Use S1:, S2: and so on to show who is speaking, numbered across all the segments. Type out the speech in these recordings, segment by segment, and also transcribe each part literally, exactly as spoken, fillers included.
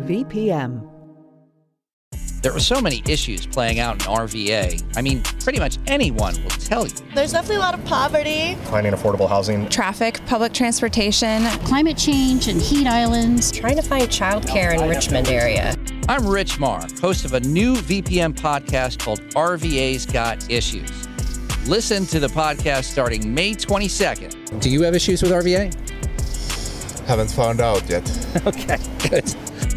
S1: V P M.
S2: There are so many issues playing out in R V A. I mean, pretty much anyone will tell you.
S3: There's definitely a lot of poverty.
S4: Finding affordable housing.
S5: Traffic, public transportation.
S6: Climate change and heat islands.
S7: Trying to find childcare in Richmond area.
S2: I'm Rich Marr, host of a new V P M podcast called R V A's Got Issues. Listen to the podcast starting May twenty-second.
S8: Do you have issues with R V A?
S9: Haven't found out yet.
S2: Okay, good.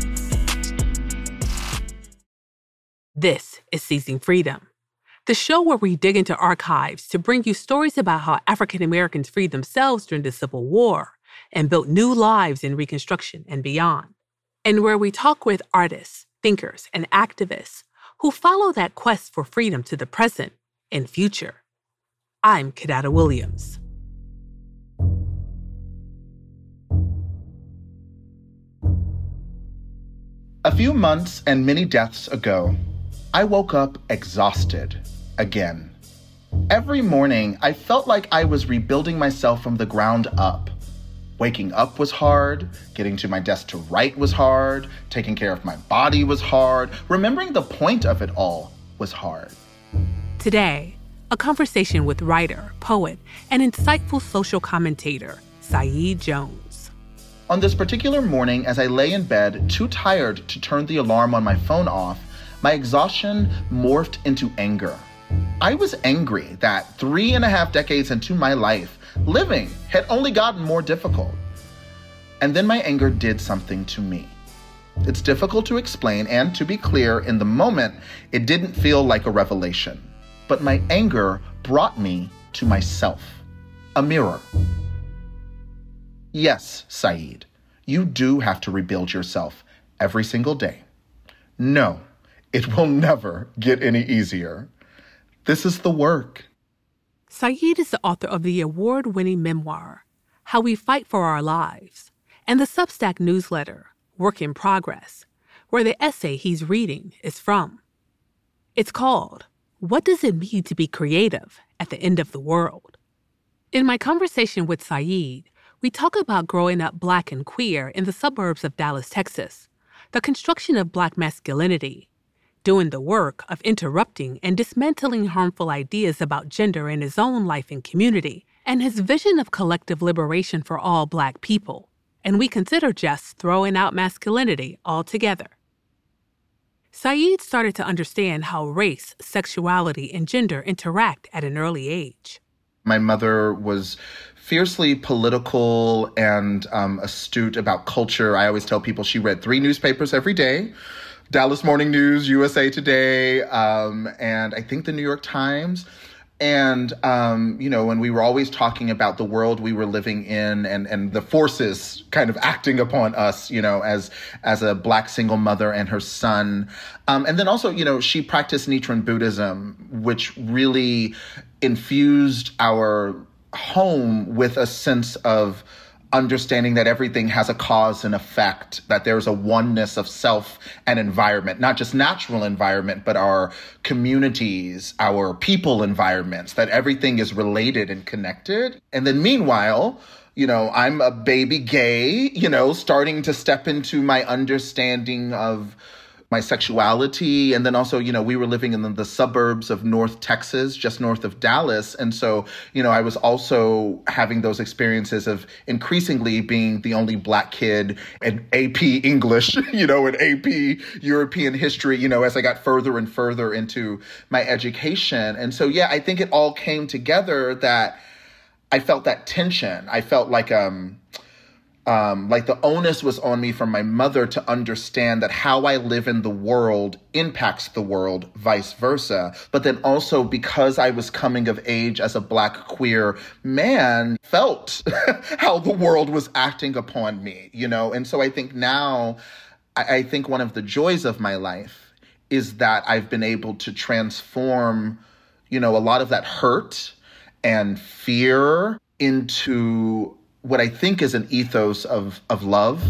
S10: This is Seizing Freedom, the show where we dig into archives to bring you stories about how African Americans freed themselves during the Civil War and built new lives in Reconstruction and beyond, and where we talk with artists, thinkers, and activists who follow that quest for freedom to the present and future. I'm Kidada Williams.
S11: A few months and many deaths ago, I woke up exhausted again. Every morning, I felt like I was rebuilding myself from the ground up. Waking up was hard, getting to my desk to write was hard, taking care of my body was hard, remembering the point of it all was hard.
S10: Today, a conversation with writer, poet, and insightful social commentator, Saeed Jones.
S11: On this particular morning, as I lay in bed, too tired to turn the alarm on my phone off, my exhaustion morphed into anger. I was angry that three and a half decades into my life, living had only gotten more difficult. And then my anger did something to me. It's difficult to explain, and to be clear, in the moment, it didn't feel like a revelation. But my anger brought me to myself, a mirror. Yes, Saeed, you do have to rebuild yourself every single day. No, it will never get any easier. This is the work.
S10: Saeed is the author of the award-winning memoir, How We Fight for Our Lives, and the Substack newsletter, Work in Progress, where the essay he's reading is from. It's called, What Does It Mean to Be Creative at the End of the World? In my conversation with Saeed, we talk about growing up Black and queer in the suburbs of Dallas, Texas, the construction of Black masculinity, doing the work of interrupting and dismantling harmful ideas about gender in his own life and community, and his vision of collective liberation for all Black people. And we consider just throwing out masculinity altogether. Saeed started to understand how race, sexuality, and gender interact at an early age.
S11: My mother was fiercely political and um, astute about culture. I always tell people she read three newspapers every day: Dallas Morning News, U S A Today, um, and I think the New York Times. And, um, you know, when we were always talking about the world we were living in and, and the forces kind of acting upon us, you know, as as a Black single mother and her son. Um, and then also, you know, she practiced Nichiren Buddhism, which really infused our home with a sense of understanding that everything has a cause and effect, that there's a oneness of self and environment, not just natural environment, but our communities, our people environments, that everything is related and connected. And then meanwhile, you know, I'm a baby gay, you know, starting to step into my understanding of my sexuality. And then also, you know, we were living in the, the suburbs of North Texas, just north of Dallas. And so, you know, I was also having those experiences of increasingly being the only Black kid in A P English, you know, and A P European history, you know, as I got further and further into my education. And so, yeah, I think it all came together that I felt that tension. I felt like, um, Um, like the onus was on me from my mother to understand that how I live in the world impacts the world, vice versa. But then also because I was coming of age as a Black queer man, felt how the world was acting upon me, you know? And so I think now, I, I think one of the joys of my life is that I've been able to transform, you know, a lot of that hurt and fear into what I think is an ethos of, of love.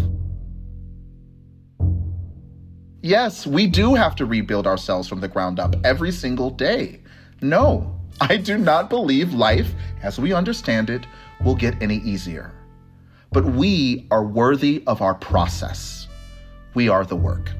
S11: Yes, we do have to rebuild ourselves from the ground up every single day. No, I do not believe life, as we understand it, will get any easier. But we are worthy of our process. We are the work.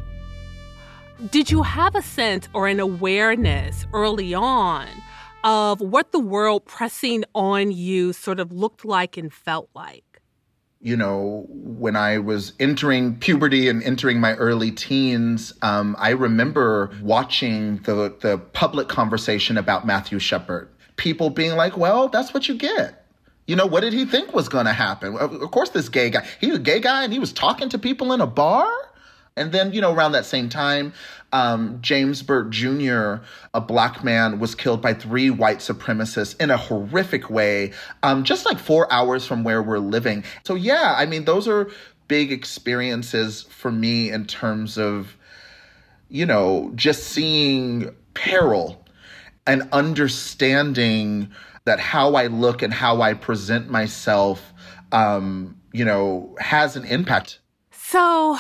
S10: Did you have a sense or an awareness early on of what the world pressing on you sort of looked like and felt like?
S11: You know, when I was entering puberty and entering my early teens, um, I remember watching the, the public conversation about Matthew Shepard. People being like, well, that's what you get. You know, what did he think was going to happen? Of course, this gay guy, he was a gay guy and he was talking to people in a bar. And then, you know, around that same time, um, James Byrd Junior, a black man, was killed by three white supremacists in a horrific way, um, just like four hours from where we're living. So, yeah, I mean, those are big experiences for me in terms of, you know, just seeing peril and understanding that how I look and how I present myself, um, you know, has an impact.
S10: So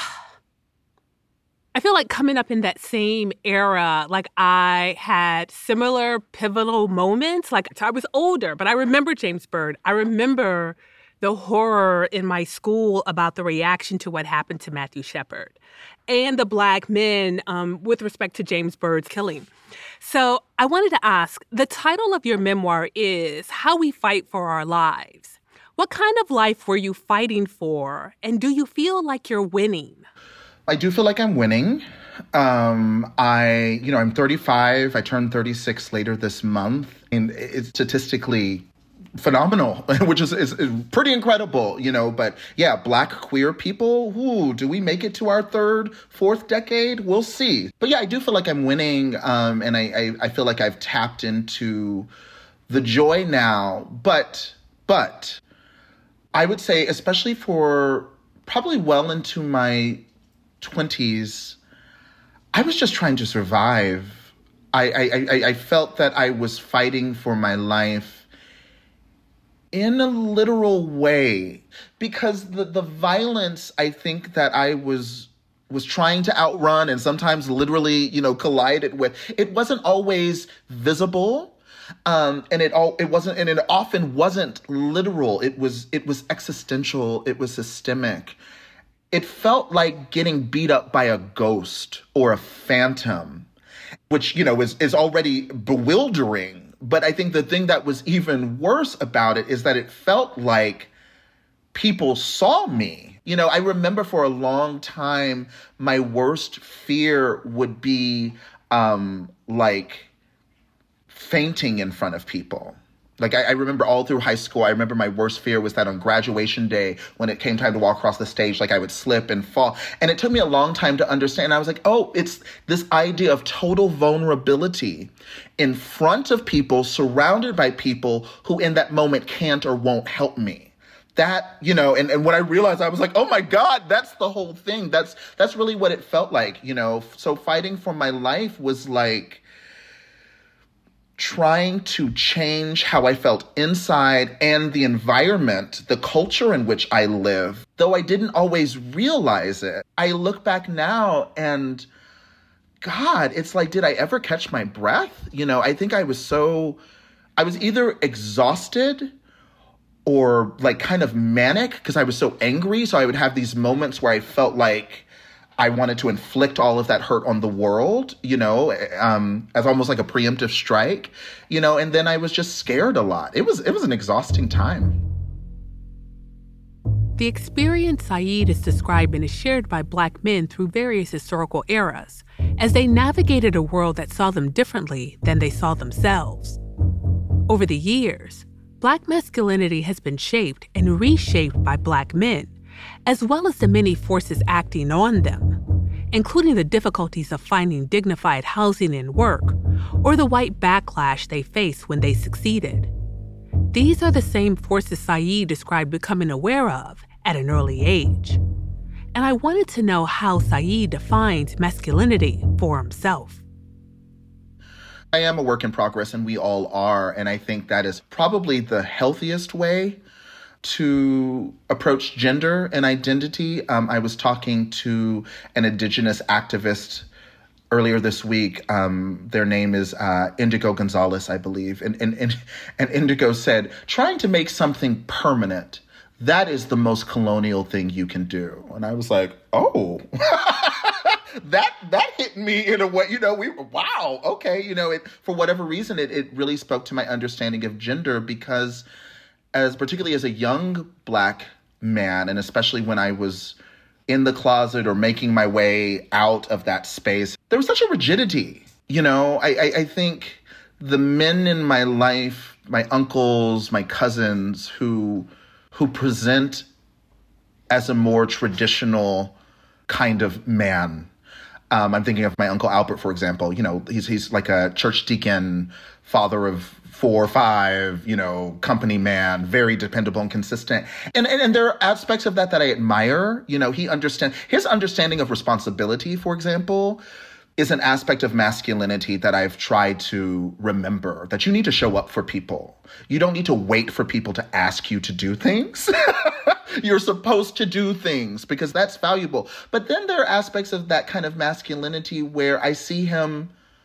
S10: I feel like coming up in that same era, like I had similar pivotal moments. Like I was older, but I remember James Byrd. I remember the horror in my school about the reaction to what happened to Matthew Shepard and the black men um, with respect to James Byrd's killing. So I wanted to ask, the title of your memoir is How We Fight for Our Lives. What kind of life were you fighting for? And do you feel like you're winning?
S11: I do feel like I'm winning. Um, I, you know, I'm thirty-five. I turn thirty-six later this month. And it's statistically phenomenal, which is, is, is pretty incredible, you know. But yeah, Black queer people, ooh, do we make it to our third, fourth decade? We'll see. But yeah, I do feel like I'm winning. Um, and I, I, I feel like I've tapped into the joy now. But, but I would say, especially for probably well into my twenties, I was just trying to survive. I, I, I, I felt that I was fighting for my life in a literal way, because the, the violence I think that I was was trying to outrun and sometimes literally, you know, collided with, it wasn't always visible. Um, and it all it wasn't, and it often wasn't literal. It was it was existential. It was systemic. It felt like getting beat up by a ghost or a phantom, which, you know, is, is already bewildering. But I think the thing that was even worse about it is that it felt like people saw me. You know, I remember for a long time, my worst fear would be um, like fainting in front of people. Like, I, I remember all through high school, I remember my worst fear was that on graduation day, when it came time to walk across the stage, like I would slip and fall. And it took me a long time to understand. I was like, oh, it's this idea of total vulnerability in front of people, surrounded by people who in that moment can't or won't help me. That, you know, and, and when I realized, I was like, oh my God, that's the whole thing. That's, that's really what it felt like, you know. So fighting for my life was like trying to change how I felt inside and the environment, the culture in which I live. Though I didn't always realize it, I look back now and God, it's like, did I ever catch my breath? You know, I think I was so, I was either exhausted or like kind of manic because I was so angry. So I would have these moments where I felt like I wanted to inflict all of that hurt on the world, you know, um, as almost like a preemptive strike, you know, and then I was just scared a lot. It was it was an exhausting time.
S10: The experience Saeed is describing is shared by Black men through various historical eras as they navigated a world that saw them differently than they saw themselves. Over the years, Black masculinity has been shaped and reshaped by Black men, as well as the many forces acting on them, including the difficulties of finding dignified housing and work, or the white backlash they face when they succeeded. These are the same forces Saeed described becoming aware of at an early age. And I wanted to know how Saeed defines masculinity for himself.
S11: I am a work in progress, and we all are, and I think that is probably the healthiest way to approach gender and identity. Um, I was talking to an Indigenous activist earlier this week. Um, their name is uh, Indigo Gonzalez, I believe. And, and, and, and Indigo said, trying to make something permanent, that is the most colonial thing you can do. And I was like, oh, that that hit me in a way, you know, we wow, okay. You know, it for whatever reason, it, it really spoke to my understanding of gender because as particularly as a young Black man, and especially when I was in the closet or making my way out of that space, there was such a rigidity. You know, I, I, I think the men in my life, my uncles, my cousins who who present as a more traditional kind of man. Um, I'm thinking of my Uncle Albert, for example. You know, he's he's like a church deacon, father of four or five, you know, company man, very dependable and consistent. And, and and there are aspects of that that I admire. You know, he understand his understanding of responsibility, for example, is an aspect of masculinity that I've tried to remember, that you need to show up for people. You don't need to wait for people to ask you to do things. You're supposed to do things because that's valuable. But then there are aspects of that kind of masculinity where I see him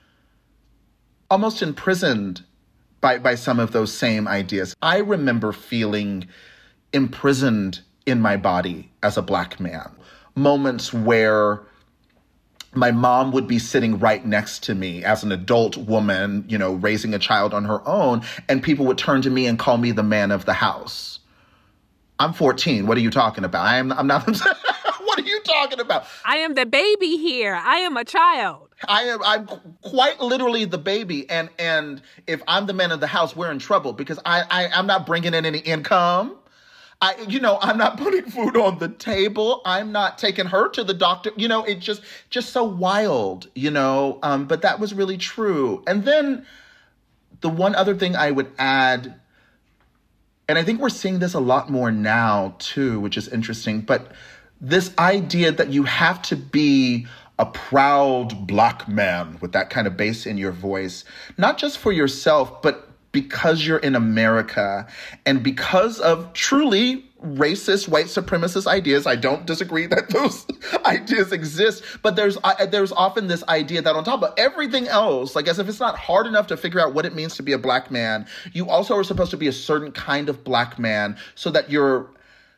S11: almost imprisoned by, by some of those same ideas. I remember feeling imprisoned in my body as a Black man. Moments where my mom would be sitting right next to me as an adult woman, you know, raising a child on her own, and people would turn to me and call me the man of the house. I'm fourteen. What are you talking about? I am, I'm not. What are you talking about?
S10: I am the baby here. I am a child.
S11: I am. I'm quite literally the baby, and and if I'm the man of the house, we're in trouble because I, I I'm not bringing in any income. I, you know, I'm not putting food on the table. I'm not taking her to the doctor. You know, it just just so wild. You know, um, but that was really true. And then the one other thing I would add. And I think we're seeing this a lot more now, too, which is interesting. But this idea that you have to be a proud Black man with that kind of bass in your voice, not just for yourself, but because you're in America and because of truly racist, white supremacist ideas. I don't disagree that those ideas exist, but there's uh, there's often this idea that on top of everything else, like as if it's not hard enough to figure out what it means to be a Black man, you also are supposed to be a certain kind of Black man so that you're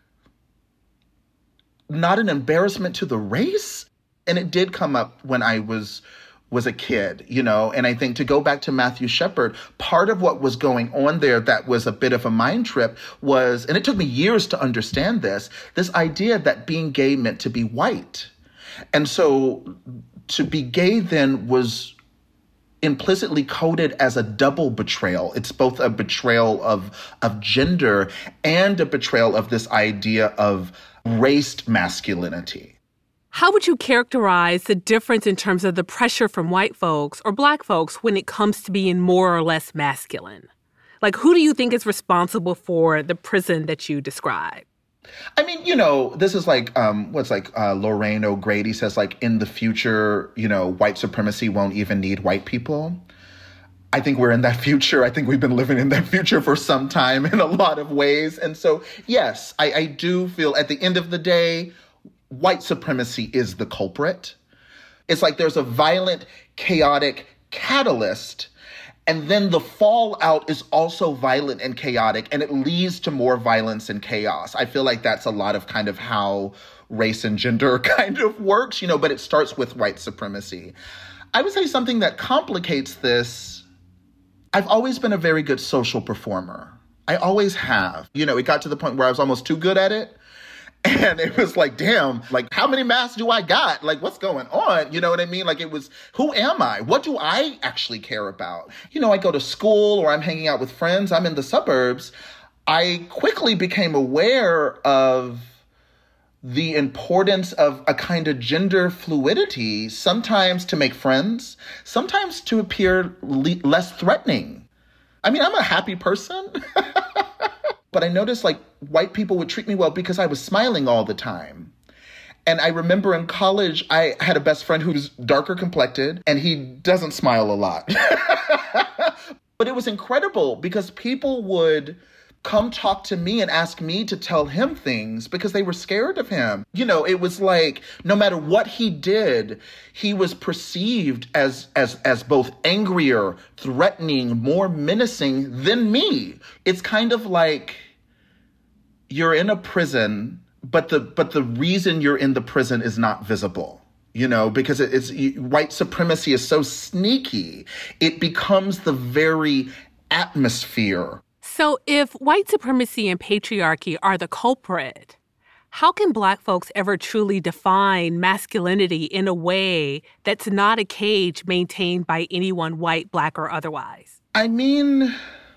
S11: not an embarrassment to the race. And it did come up when I was was a kid, you know, and I think to go back to Matthew Shepard, part of what was going on there that was a bit of a mind trip was, and it took me years to understand this, this idea that being gay meant to be white. And so to be gay then was implicitly coded as a double betrayal. It's both a betrayal of, of gender and a betrayal of this idea of raced masculinity.
S10: How would you characterize the difference in terms of the pressure from white folks or Black folks when it comes to being more or less masculine? Like, who do you think is responsible for the prison that you describe?
S11: I mean, you know, this is like, um, what's like uh, Lorraine O'Grady says, like, in the future, you know, white supremacy won't even need white people. I think we're in that future. I think we've been living in that future for some time in a lot of ways. And so, yes, I, I do feel at the end of the day, white supremacy is the culprit. It's like there's a violent, chaotic catalyst, and then the fallout is also violent and chaotic, and it leads to more violence and chaos. I feel like that's a lot of kind of how race and gender kind of works, you know, but it starts with white supremacy. I would say something that complicates this. I've always been a very good social performer. I always have. You know, it got to the point where I was almost too good at it. And it was like, damn, like, how many masks do I got? Like, what's going on? You know what I mean? Like, it was, who am I? What do I actually care about? You know, I go to school or I'm hanging out with friends. I'm in the suburbs. I quickly became aware of the importance of a kind of gender fluidity, sometimes to make friends, sometimes to appear le- less threatening. I mean, I'm a happy person. But I noticed like white people would treat me well because I was smiling all the time. And I remember in college, I had a best friend who was darker complected and he doesn't smile a lot. But it was incredible because people would come talk to me and ask me to tell him things because they were scared of him. You know, it was like no matter what he did, he was perceived as as as both angrier, threatening, more menacing than me. It's kind of like you're in a prison, but the but the reason you're in the prison is not visible. You know, because it, it's white supremacy is so sneaky, it becomes the very atmosphere.
S10: So if white supremacy and patriarchy are the culprit, how can Black folks ever truly define masculinity in a way that's not a cage maintained by anyone white, Black, or otherwise?
S11: I mean,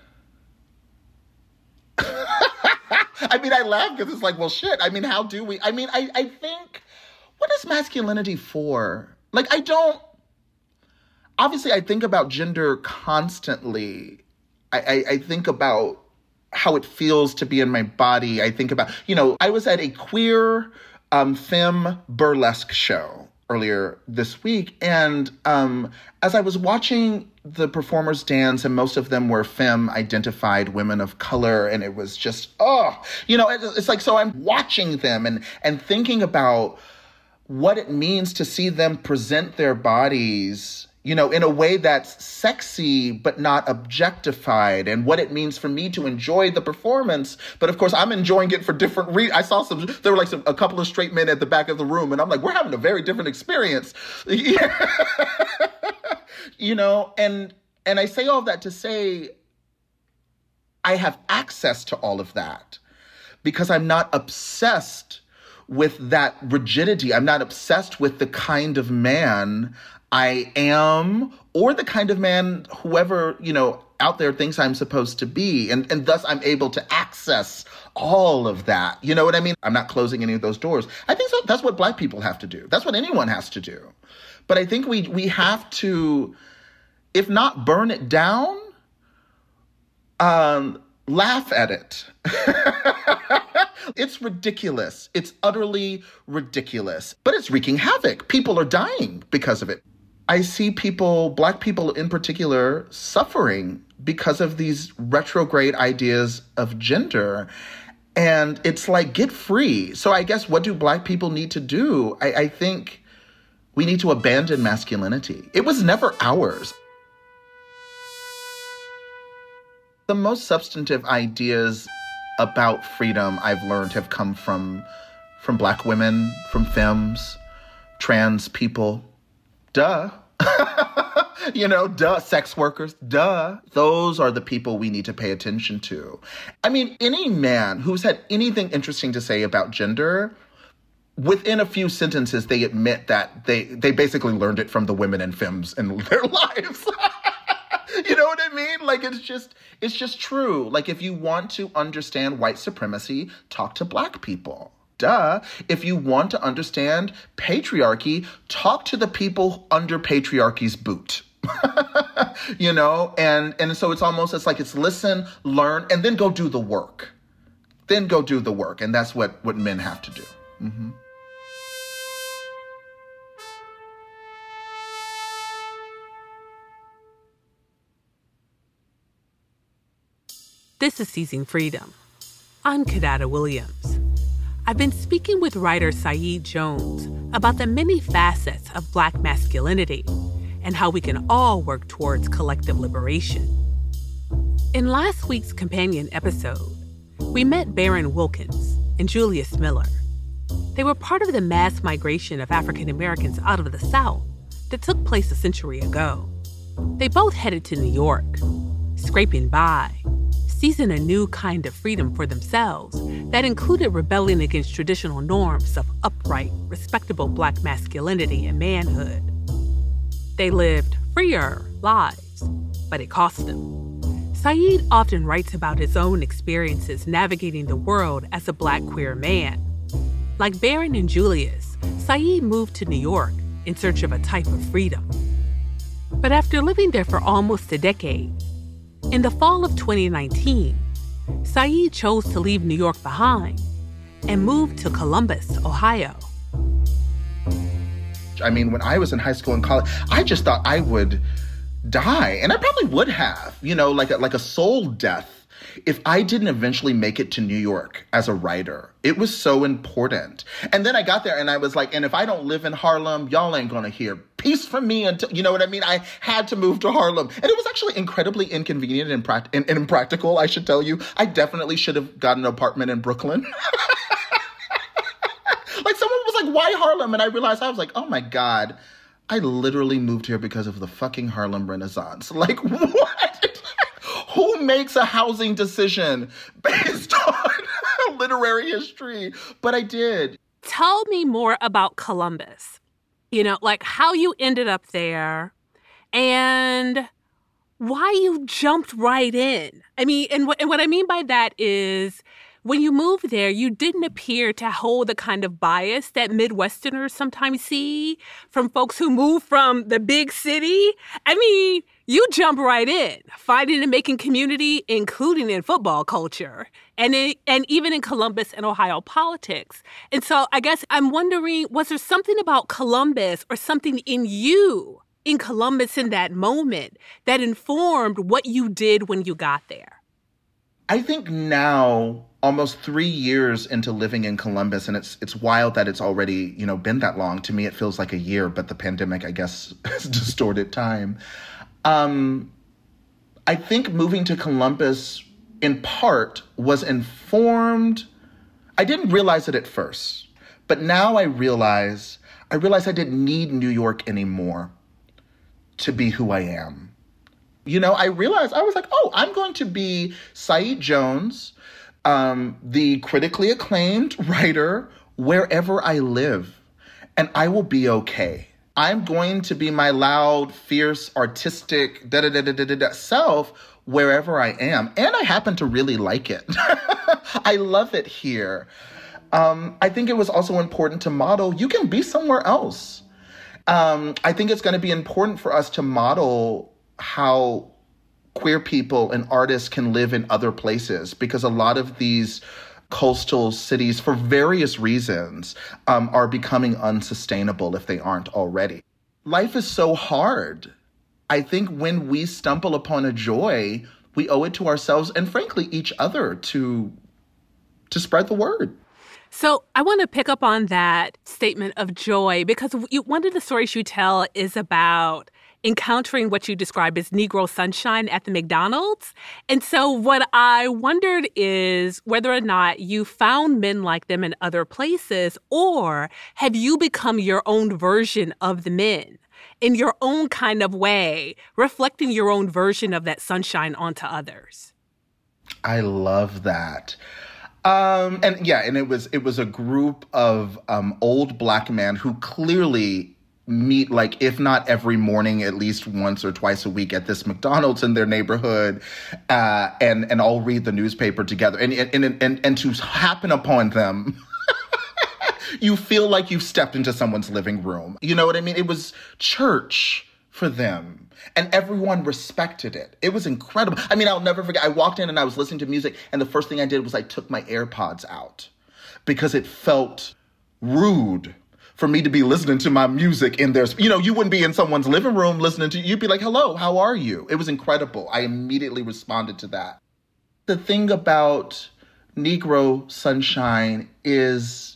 S11: I mean, I laugh because it's like, well, shit. I mean, how do we? I mean, I, I think, what is masculinity for? Like, I don't, obviously, I think about gender constantly. I, I, I think about how it feels to be in my body. I think about, you know, I was at a queer um, femme burlesque show earlier this week. And um, as I was watching the performers dance, and most of them were femme identified women of color, and it was just, oh, you know, it, it's like, so I'm watching them and and thinking about what it means to see them present their bodies, you know, in a way that's sexy but not objectified, and what it means for me to enjoy the performance. But of course, I'm enjoying it for different reasons. I saw some, there were like some, a couple of straight men at the back of the room, and I'm like, we're having a very different experience. You know, and and I say all of that to say I have access to all of that because I'm not obsessed with that rigidity. I'm not obsessed with the kind of man I am or the kind of man whoever, you know, out there thinks I'm supposed to be. And, and thus I'm able to access all of that. You know what I mean? I'm not closing any of those doors. I think so, that's what Black people have to do. That's what anyone has to do. But I think we we have to, if not burn it down, um, laugh at it. It's ridiculous. It's utterly ridiculous. But it's wreaking havoc. People are dying because of it. I see people, Black people in particular, suffering because of these retrograde ideas of gender. And it's like, get free. So I guess what do Black people need to do? I, I think we need to abandon masculinity. It was never ours. The most substantive ideas about freedom I've learned have come from, from Black women, from femmes, trans people. Duh. You know, duh, sex workers, duh. Those are the people we need to pay attention to. I mean, any man who's had anything interesting to say about gender, within a few sentences, they admit that they, they basically learned it from the women and femmes in their lives. You know what I mean? Like, it's just, it's just true. Like, if you want to understand white supremacy, talk to Black people. Duh. If you want to understand patriarchy, talk to the people under patriarchy's boot. You know? And, and so it's almost, it's like, it's listen, learn, and then go do the work. Then go do the work. And that's what, what men have to do. Mm-hmm.
S10: This is Seizing Freedom. I'm Kidada Williams. I've been speaking with writer Saeed Jones about the many facets of Black masculinity and how we can all work towards collective liberation. In last week's companion episode, we met Baron Wilkins and Julius Miller. They were part of the mass migration of African Americans out of the South that took place a century ago. They both headed to New York, scraping by, seizing a new kind of freedom for themselves that included rebelling against traditional norms of upright, respectable Black masculinity and manhood. They lived freer lives, but it cost them. Saeed often writes about his own experiences navigating the world as a Black queer man. Like Baron and Julius, Saeed moved to New York in search of a type of freedom. But after living there for almost a decade, in the fall of twenty nineteen, Saeed chose to leave New York behind and moved to Columbus, Ohio.
S11: I mean, when I was in high school and college, I just thought I would die. And I probably would have, you know, like a, like a soul death if I didn't eventually make it to New York as a writer. It was so important. And then I got there and I was like, and if I don't live in Harlem, y'all ain't gonna hear peace from me until, you know what I mean? I had to move to Harlem. And it was actually incredibly inconvenient and, impract- and, and impractical, I should tell you. I definitely should have gotten an apartment in Brooklyn. Like, someone was like, why Harlem? And I realized, I was like, oh my God, I literally moved here because of the fucking Harlem Renaissance. Like, what? Who makes a housing decision based on literary history? But I did.
S10: Tell me more about Columbus. You know, like how you ended up there and why you jumped right in. I mean, and what, and what I mean by that is when you moved there, you didn't appear to hold the kind of bias that Midwesterners sometimes see from folks who move from the big city. I mean, you jump right in, finding and making community, including in football culture, and in, and even in Columbus and Ohio politics. And so I guess I'm wondering, was there something about Columbus or something in you, in Columbus in that moment, that informed what you did when you got there?
S11: I think now, almost three years into living in Columbus, and it's it's wild that it's already, you know, been that long. To me, it feels like a year, but the pandemic, I guess, has distorted time. Um, I think moving to Columbus, in part, was informed. I didn't realize it at first, but now I realize, I realize I didn't need New York anymore to be who I am. You know, I realized, I was like, oh, I'm going to be Saeed Jones, um, the critically acclaimed writer, wherever I live, and I will be okay. I'm going to be my loud, fierce, artistic, da-da-da-da-da-da self wherever I am. And I happen to really like it. I love it here. Um, I think it was also important to model, you can be somewhere else. Um, I think it's going to be important for us to model how queer people and artists can live in other places, because a lot of these coastal cities, for various reasons, um, are becoming unsustainable if they aren't already. Life is so hard. I think when we stumble upon a joy, we owe it to ourselves and, frankly, each other to to spread the word.
S10: So I want to pick up on that statement of joy, because you, one of the stories you tell is about encountering what you describe as Negro sunshine at the McDonald's. And so what I wondered is whether or not you found men like them in other places, or have you become your own version of the men in your own kind of way, reflecting your own version of that sunshine onto others?
S11: I love that. Um, and yeah, and it was it was a group of um, old Black men who clearly meet, like, if not every morning, at least once or twice a week at this McDonald's in their neighborhood, uh, and and all read the newspaper together. And and and and to happen upon them, you feel like you've stepped into someone's living room. You know what I mean? It was church for them, and everyone respected it. It was incredible. I mean, I'll never forget. I walked in and I was listening to music, and the first thing I did was I took my AirPods out because it felt rude for me to be listening to my music in their, you know, you wouldn't be in someone's living room listening to, you'd be like, hello, how are you? It was incredible. I immediately responded to that. The thing about Negro sunshine is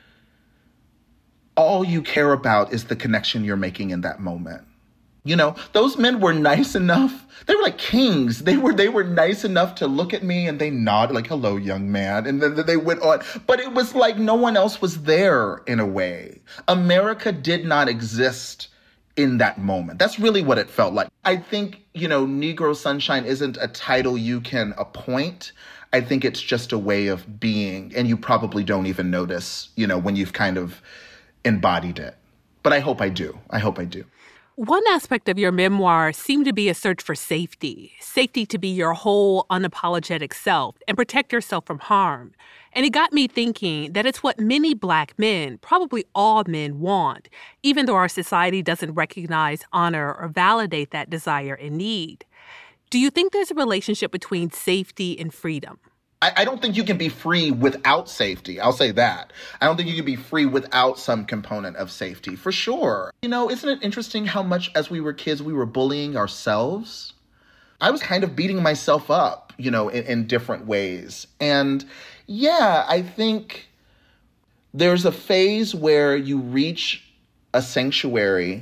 S11: all you care about is the connection you're making in that moment. You know, those men were nice enough. They were like kings. They were they were nice enough to look at me and they nodded like, hello, young man. And then they went on. But it was like no one else was there in a way. America did not exist in that moment. That's really what it felt like. I think, you know, Negro sunshine isn't a title you can appoint. I think it's just a way of being. And you probably don't even notice, you know, when you've kind of embodied it. But I hope I do. I hope I do.
S10: One aspect of your memoir seemed to be a search for safety, safety to be your whole unapologetic self and protect yourself from harm. And it got me thinking that it's what many Black men, probably all men, want, even though our society doesn't recognize, honor, or validate that desire and need. Do you think there's a relationship between safety and freedom?
S11: I don't think you can be free without safety. I'll say that. I don't think you can be free without some component of safety, for sure. You know, isn't it interesting how much as we were kids, we were bullying ourselves? I was kind of beating myself up, you know, in, in different ways. And yeah, I think there's a phase where you reach a sanctuary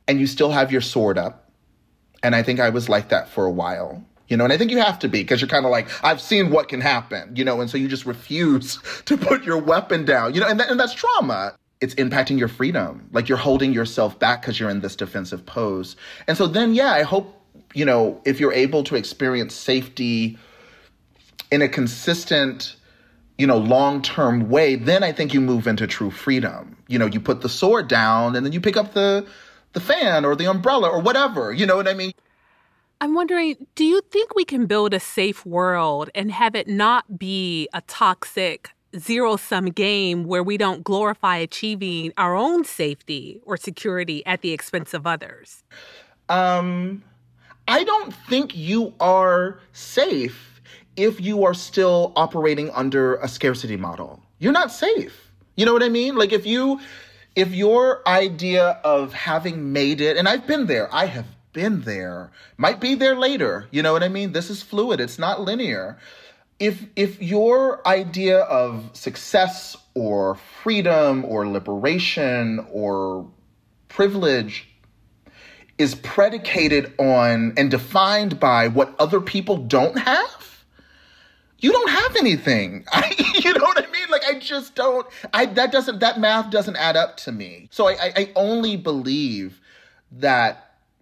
S11: and you still have your sword up. And I think I was like that for a while, you know, and I think you have to be, because you're kind of like, I've seen what can happen, you know, and so you just refuse to put your weapon down, you know, and, that, and that's trauma. It's impacting your freedom. Like, you're holding yourself back because you're in this defensive pose. And so then, yeah, I hope, you know, if you're able to experience safety in a consistent, you know, long-term way, then I think you move into true freedom. You know, you put the sword down and then you pick up the the fan or the umbrella or whatever. You know what I mean?
S10: I'm wondering, do you think we can build a safe world and have it not be a toxic zero-sum game where we don't glorify achieving our own safety or security at the expense of others?
S11: Um, I don't think you are safe if you are still operating under a scarcity model. You're not safe. You know what I mean? Like, if you, if your idea of having made it, and I've been there, I have been there, might be there later. You know what I mean? This is fluid. It's not linear. If, if your idea of success or freedom or liberation or privilege is predicated on and defined by what other people don't have, you don't have anything. I, you know what I mean? Like, I just don't, I, that doesn't, that math doesn't add up to me. So I, I, I only believe that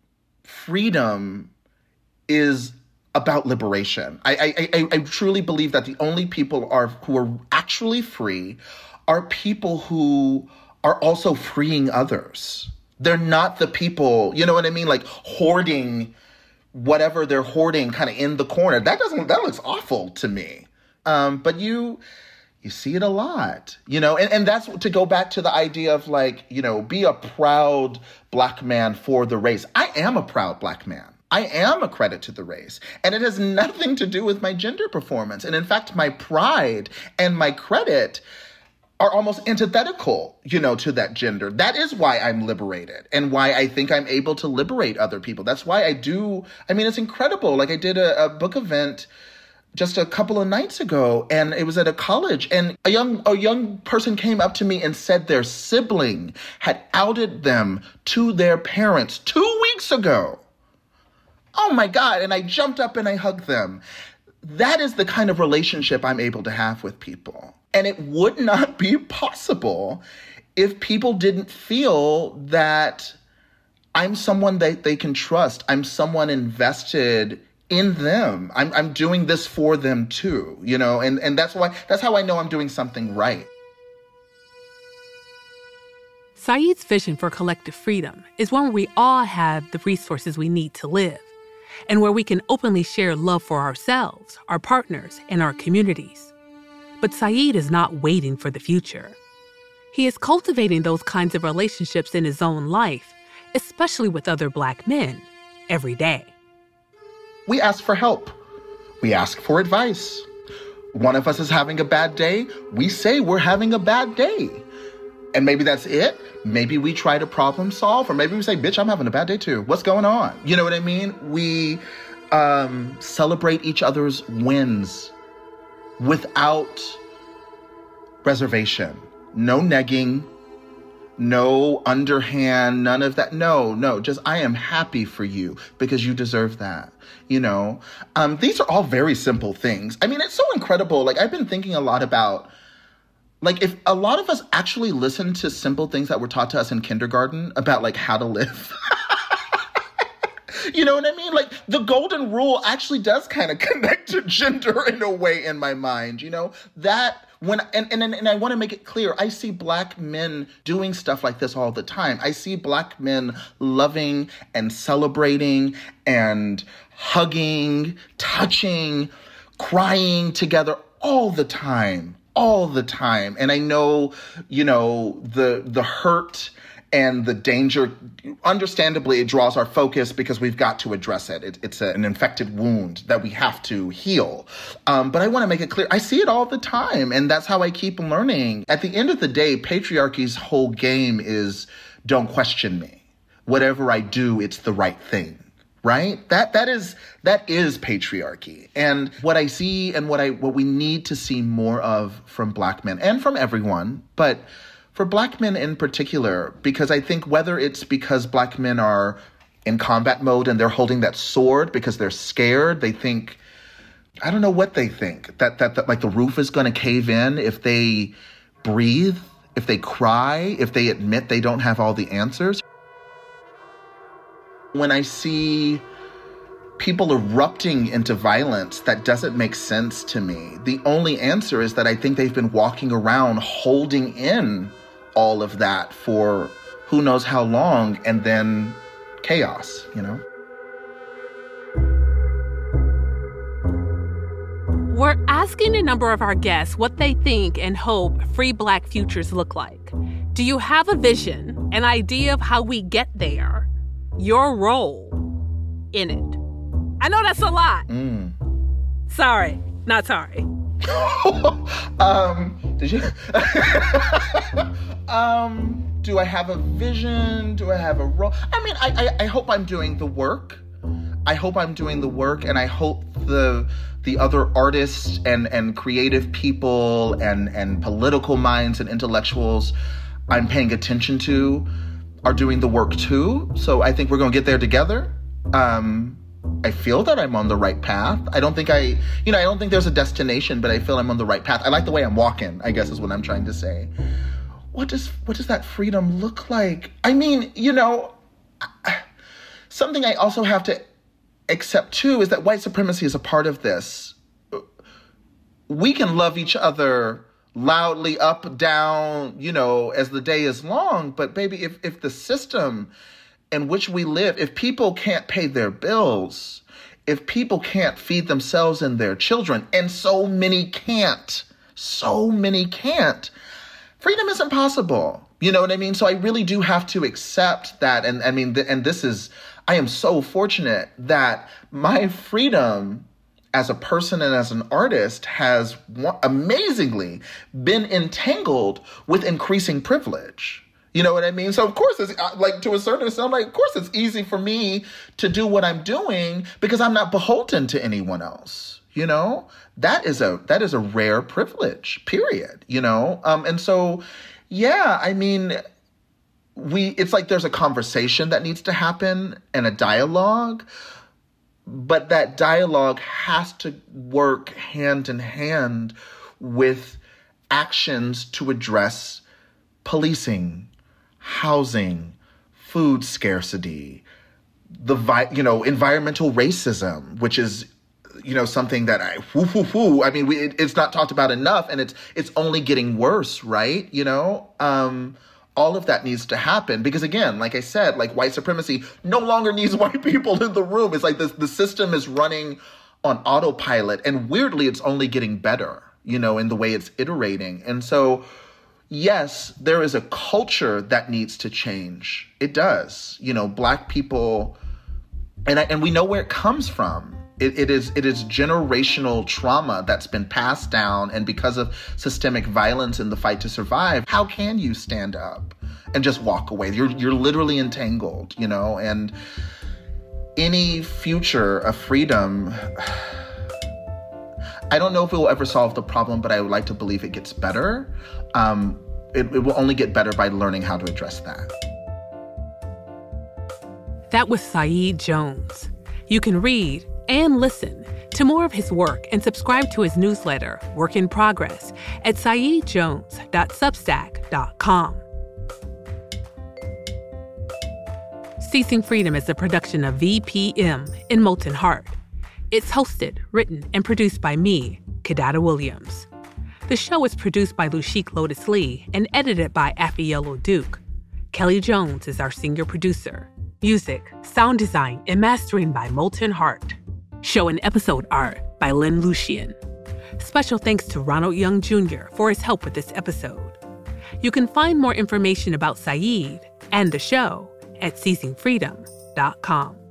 S11: freedom is about liberation. I, I, I, I truly believe that the only people are who are actually free are people who are also freeing others. They're not the people, you know what I mean? Like, hoarding whatever they're hoarding kind of in the corner. That doesn't, that looks awful to me. Um, but you, you see it a lot, you know, and, and that's to go back to the idea of, like, you know, be a proud Black man for the race. I am a proud Black man. I am a credit to the race, and it has nothing to do with my gender performance. And in fact, my pride and my credit are almost antithetical, you know, to that gender. That is why I'm liberated and why I think I'm able to liberate other people. That's why I do. I mean, it's incredible. Like, I did a, a book event just a couple of nights ago, and it was at a college, and a young a young person came up to me and said their sibling had outed them to their parents two weeks ago. Oh my God. And I jumped up and I hugged them. That is the kind of relationship I'm able to have with people. And it would not be possible if people didn't feel that I'm someone that they can trust. I'm someone invested in them. I'm I'm doing this for them too, you know, and, and that's why that's how I know I'm doing something right.
S10: Saeed's vision for collective freedom is one where we all have the resources we need to live, and where we can openly share love for ourselves, our partners, and our communities. But Saeed is not waiting for the future. He is cultivating those kinds of relationships in his own life, especially with other Black men, every day.
S11: We ask for help. We ask for advice. One of us is having a bad day. We say we're having a bad day. And maybe that's it. Maybe we try to problem solve, or maybe we say, bitch, I'm having a bad day too. What's going on? You know what I mean? We um, celebrate each other's wins without reservation. No negging, no underhand, none of that. No, no, just I am happy for you because you deserve that. You know, um, these are all very simple things. I mean, it's so incredible. Like, I've been thinking a lot about, like, if a lot of us actually listen to simple things that were taught to us in kindergarten about, like, how to live. You know what I mean? Like, the golden rule actually does kind of connect to gender in a way in my mind, you know? That when, and, and, and I want to make it clear, I see Black men doing stuff like this all the time. I see Black men loving and celebrating and hugging, touching, crying together all the time. All the time. And I know, you know, the the hurt and the danger, understandably, it draws our focus because we've got to address it. it it's a, an infected wound that we have to heal. Um, but I want to make it clear, I see it all the time. And that's how I keep learning. At the end of the day, patriarchy's whole game is don't question me. Whatever I do, it's the right thing. Right? That that is that is patriarchy. And what I see and what I what we need to see more of from Black men and from everyone, but for Black men in particular, because I think whether it's because Black men are in combat mode and they're holding that sword because they're scared, they think, I don't know what they think, that, that, that like the roof is going to cave in if they breathe, if they cry, if they admit they don't have all the answers. When I see people erupting into violence, that doesn't make sense to me. The only answer is that I think they've been walking around holding in all of that for who knows how long, and then chaos, you know?
S10: We're asking a number of our guests what they think and hope free Black futures look like. Do you have a vision, an idea of how we get there? Your role in it. I know that's a lot.
S11: Mm.
S10: Sorry, not sorry.
S11: um, did you? um, do I have a vision? Do I have a role? I mean, I, I, I hope I'm doing the work. I hope I'm doing the work, and I hope the the other artists and, and creative people and, and political minds and intellectuals I'm paying attention to are doing the work too. So I think we're going to get there together. Um, I feel that I'm on the right path. I don't think I, you know, I don't think there's a destination, but I feel I'm on the right path. I like the way I'm walking, I guess is what I'm trying to say. What does, what does that freedom look like? I mean, you know, something I also have to accept too is that white supremacy is a part of this. We can love each other loudly up, down, you know, as the day is long. But baby, if, if the system in which we live, if people can't pay their bills, if people can't feed themselves and their children, and so many can't, so many can't, freedom isn't possible. You know what I mean? So I really do have to accept that. And I mean, th- and this is, I am so fortunate that my freedom as a person and as an artist has amazingly been entangled with increasing privilege. You know what I mean? So of course, it's like, to a certain extent, I'm like, of course it's easy for me to do what I'm doing because I'm not beholden to anyone else. You know, that is a, that is a rare privilege, period. You know? Um, and so, yeah, I mean, we, it's like there's a conversation that needs to happen and a dialogue, but that dialogue has to work hand in hand with actions to address policing, housing, food scarcity, the vi- you know, environmental racism, which is, you know, something that I, whoo, whoo, whoo, I mean, we, it, it's not talked about enough, and it's it's only getting worse, right? You know, um, all of that needs to happen because, again, like I said, like white supremacy no longer needs white people in the room. It's like the the system is running on autopilot, and weirdly, it's only getting better, you know, in the way it's iterating, and so. Yes, there is a culture that needs to change. It does. You know, Black people, and I, and we know where it comes from. It, it is it is generational trauma that's been passed down, and because of systemic violence in the fight to survive, how can you stand up and just walk away? You're you're literally entangled, you know, and any future of freedom, I don't know if it will ever solve the problem, but I would like to believe it gets better. Um, it, it will only get better by learning how to address that.
S10: That was Saeed Jones. You can read and listen to more of his work and subscribe to his newsletter, Work in Progress, at saeed jones dot substack dot com. Seizing Freedom is a production of V P M in Molten Heart. It's hosted, written, and produced by me, Kidada Williams. The show is produced by Lushik Lotus Lee and edited by Afielo Duke. Kelly Jones is our senior producer. Music, sound design, and mastering by Molten Heart. Show and episode art by Lynn Lucian. Special thanks to Ronald Young Junior for his help with this episode. You can find more information about Saeed and the show at seizing freedom dot com.